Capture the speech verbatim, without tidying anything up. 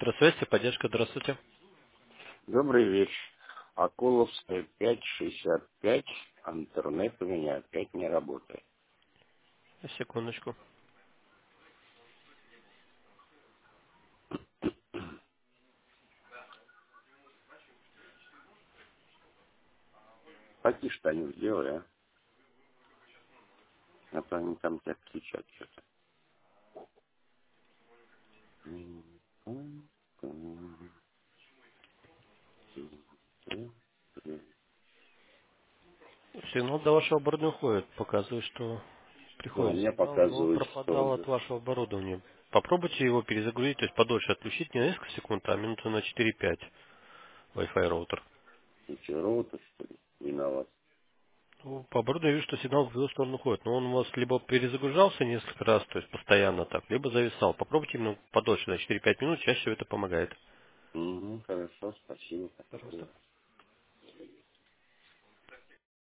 Центра связи, поддержка, здравствуйте. Добрый вечер. Акуловская пять шестьдесят пять. Интернет у меня опять не работает. Секундочку. Потише что-нибудь сделай, а? А то они там тебя кричат что-то. Сигнал до вашего оборудования уходит. Показывает, что Ну, у приходит меня сигнал, но он показывает, что пропадал от вашего оборудования. Попробуйте его перезагрузить, то есть подольше отключить, не на несколько секунд, а минуты на четыре-пять Wi-Fi роутер. роутер, что ли, виноват. Ну, по оборудованию вижу, что сигнал в его сторону уходит. Но он у вас либо перезагружался несколько раз, то есть постоянно так, либо зависал. Попробуйте именно подольше, на четыре-пять минут, чаще всего это помогает. Угу, хорошо, спасибо. Пожалуйста.